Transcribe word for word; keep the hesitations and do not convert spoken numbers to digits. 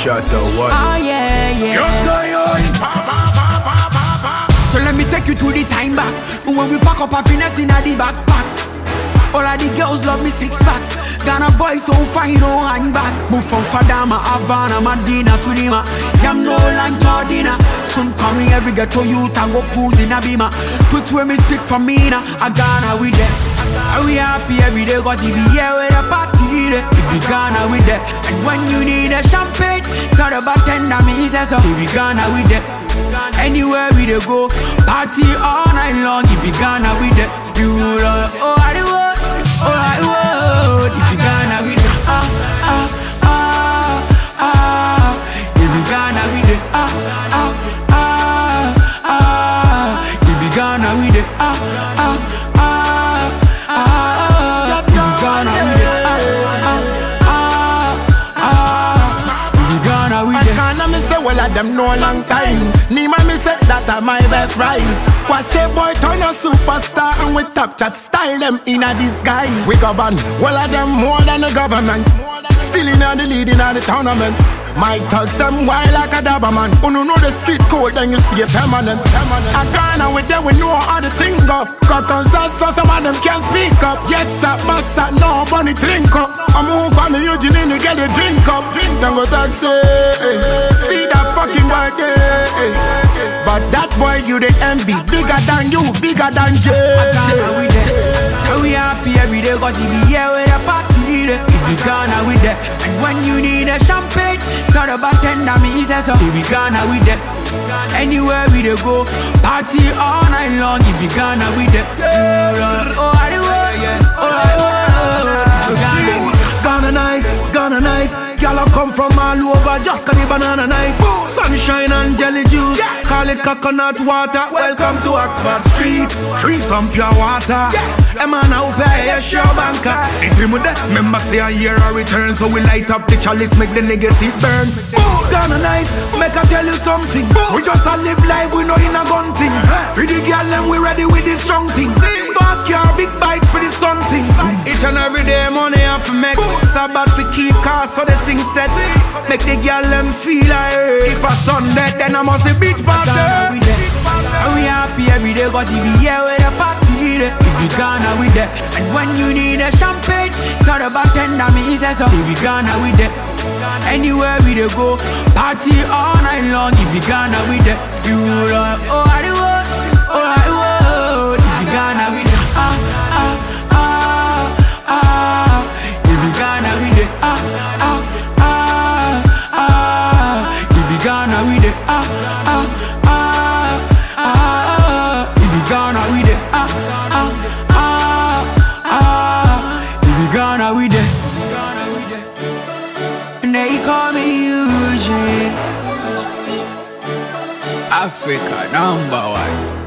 shot the one. Oh yeah, yeah. So let me take you to the time back when we pack up happiness in the backpack. All of the girls love me six packs. Ghana boy so fine, no hang back. Move from Fadama, Havana, Medina to Lima. Yam no lunch or dinner. Soon coming every ghetto youth and go cruise in a beamer. Put where me speak for me now, I Ghana with them. And we happy every day cause he be here with a party there. He be Ghana with them. And when you need a champagne, got a bartender me, he says so. He be Ghana with them. Anywhere we dey go, party all night long. He be Ghana with them. You love, oh I do. Oh, I would if you Ghana with it, ah, ah, ah, ah. If you Ghana with it, ah, ah, ah, ah. If you Ghana with it, ah, ah, ah, ah. If you Ghana with it, ah, ah, ah. If you Ghana with it. Ghana me say well at them no long time. Nima me say that I my best right. Kwashe boy turn a superstar and we top chat style them in a disguise. We govern, well of them more than the government. Still in the lead in the tournament. My thugs them wild like a Doberman. Who no know the street code then you stay permanent. I Ghana with them we know how the thing go. Cause so some of them can't speak up. Yes sir, but sir, no bunny drink up. I'm who come to Eugene to get a drink up. Drink then go taxi. See that fucking boy there. But that boy you the envy. Bigger than you, bigger than Jay. Ghana with them. And we happy every day cause he be here with a party there. He be Ghana with them. And when you need a champagne, got a bartender me, he says so. He be Ghana with them. Anywhere we dey go, party all night long. He be Ghana with them. Oh I do, oh I do. Ghana nice, Ghana nice. Y'all come from all over, just call it banana nice. Sunshine and jelly juice, yeah. Call it coconut water. Welcome to Oxford Street. Drink some pure water. A man out there, show banker. If we move remember say a year a return. So we light up the chalice, make the negative burn. Ghana nice, make I tell you something. We just a live life, we know in a gun thing. For the girl and we ready with the strong thing. Fast car, big bike for the stunting. Each and every day money have to make. Sabbath we keep cars so the thing set. Make the girl them feel like if a Sunday then I must be beach party. And we happy every day cause he be here with a party there. He be Ghana with them. And when you need a champagne, got a bartender me, he says so. He be Ghana with them. Anywhere we dey go, party all night long. He be Ghana with them. You love, oh I do, oh I do. He be Ghana with them. Ah, ah, ah, ah. He be Ghana with them. Ah, ah, ah, ah. He be Ghana with them. Ah, ah, ah, ah. He be Ghana with them. Ah, ah, ah, ah. He be Ghana with them. They call me Eugene. Africa number one.